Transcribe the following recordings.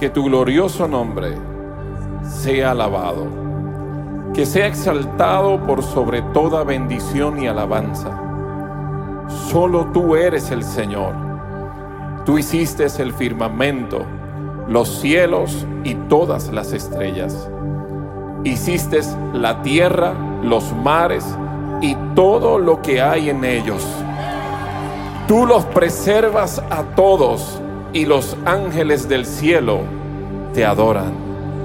que tu glorioso nombre sea alabado, que sea exaltado por sobre toda bendición y alabanza. Solo tú eres el Señor. Tú hiciste el firmamento, los cielos y todas las estrellas. Hiciste la tierra, los mares y todo lo que hay en ellos. Tú los preservas a todos y los ángeles del cielo te adoran.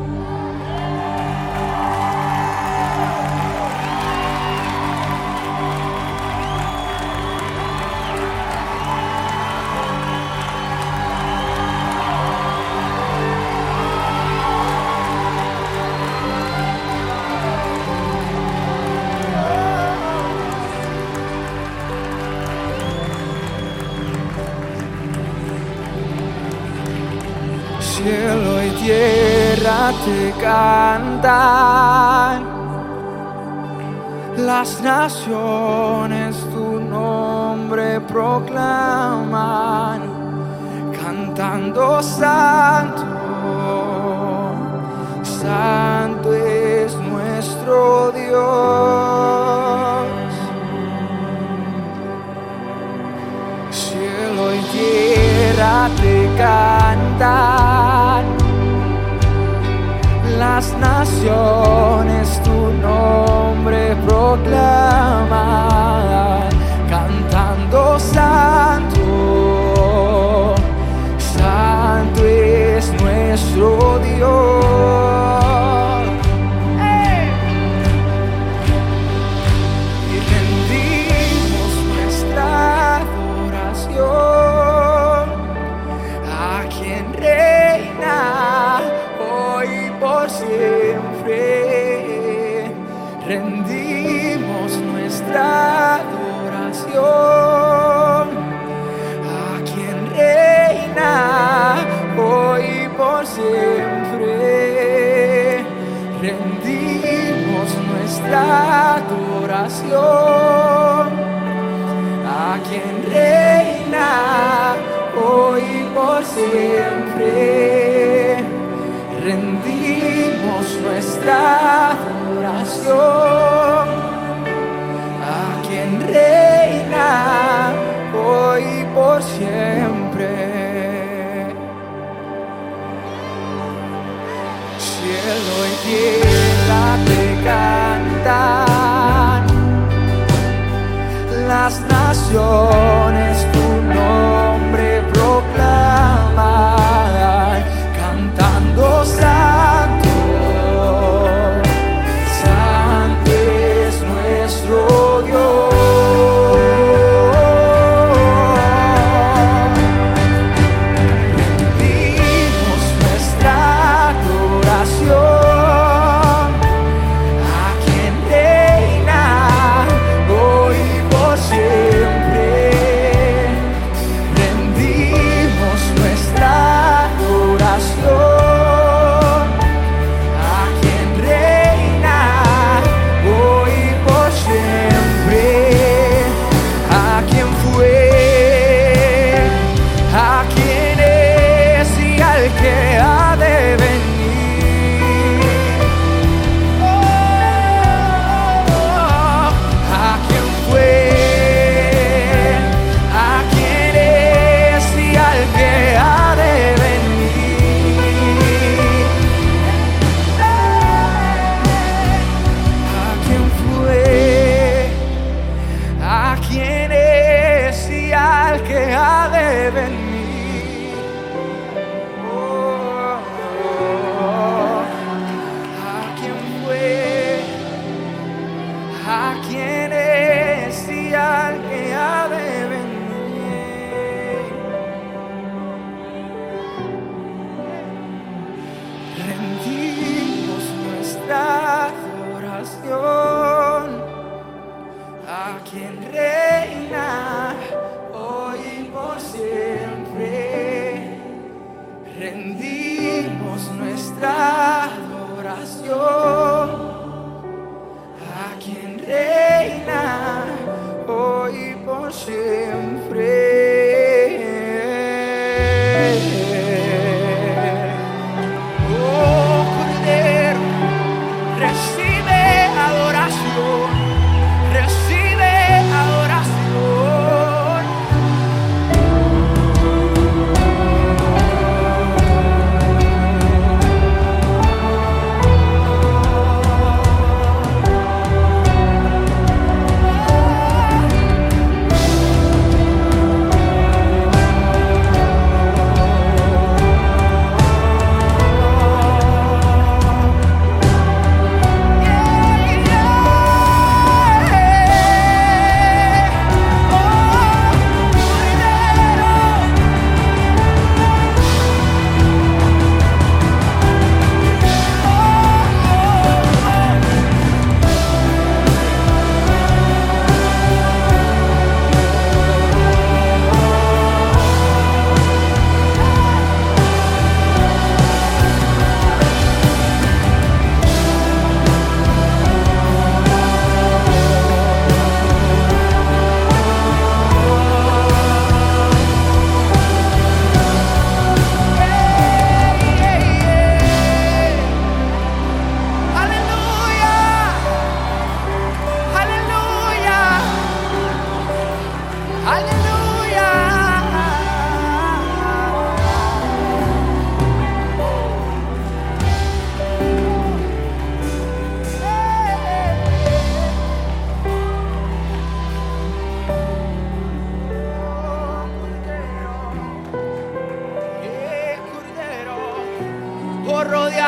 Cielo y tierra te cantan, las naciones tu nombre proclaman, cantando santo, santo es nuestro Dios. Cielo y tierra te cantan, las naciones tu nombre proclaman, cantando santo, santo es nuestro Dios. Y rendimos nuestra adoración a quien reina hoy por siempre. Rendimos nuestra adoración a quien reina hoy por siempre. Rendimos nuestra adoración a quien reina hoy por siempre. Rendimos nuestra adoración a quien reina hoy por siempre. Cielo y tierra te cantan, las naciones tu nombre proclaman, cantando santo, santo es nuestro Dios. Rendimos nuestra adoración a quien reina hoy por siempre. Rendimos nuestra adoración a quien reina hoy por siempre. A quien fue, a quien es y al que ha de venir. A quien fue, a quien es y al que ha de venir. A quien fue, a quien es y al que ha de venir. A quien fue, a quien es y al que ha de venir. Rendimos nuestra adoración a quien reina hoy por siempre. Rendimos nuestra adoración a quien reina hoy por siempre.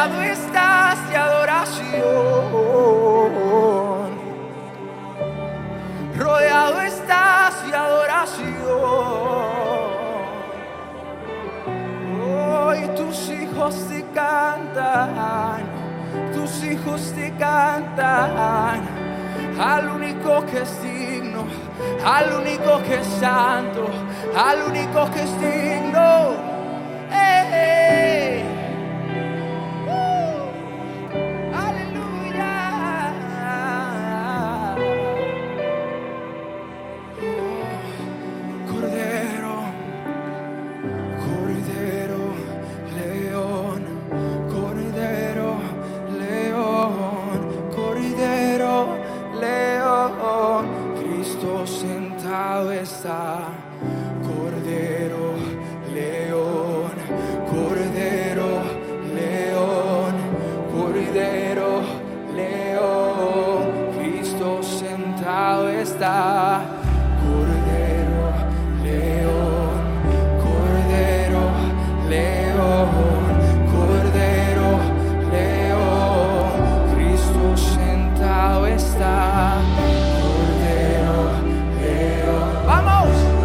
rodeado estás de adoración, rodeado estás de adoración. Hoy tus hijos te cantan, tus hijos te cantan al único que es digno, al único que es santo, al único que es digno. Aleluya. Cordero, Cordero, León, Cordero, León, Cordero, León, Cristo sentado está. Cordero, León, Cordero, León, Cordero, León, Cristo sentado está. Cordero, León, Cordero, León, Cordero, León, Cristo sentado está. Cordero, León. ¡Vamos!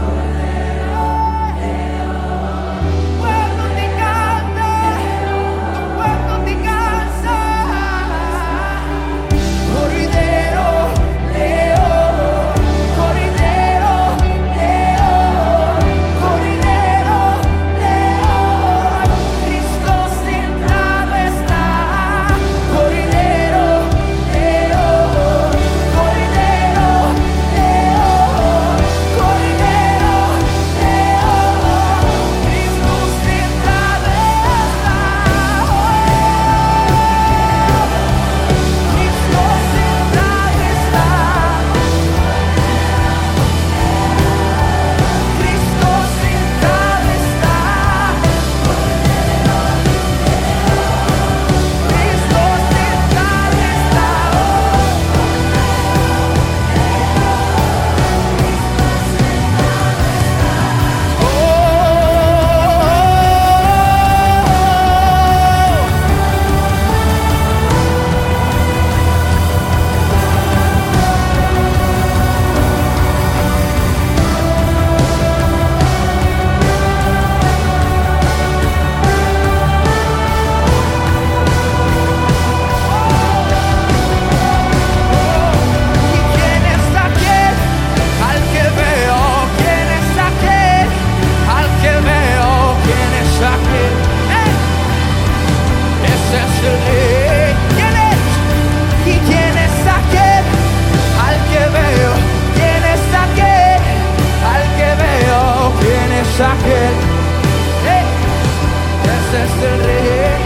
Ese es el rey,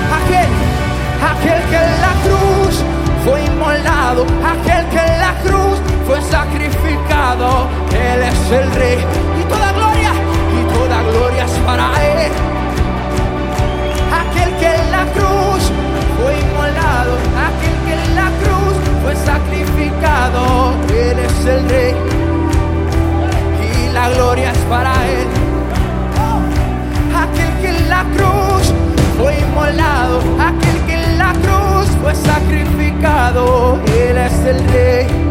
aquel que en la cruz fue inmolado, aquel que en la cruz fue sacrificado. Él es el rey y toda gloria es para él. Aquel que en la cruz fue inmolado, aquel que en la cruz fue sacrificado. Él es el rey y la gloria es para él. Aquel que en la cruz fue inmolado, aquel que en la cruz fue sacrificado. Él es el rey.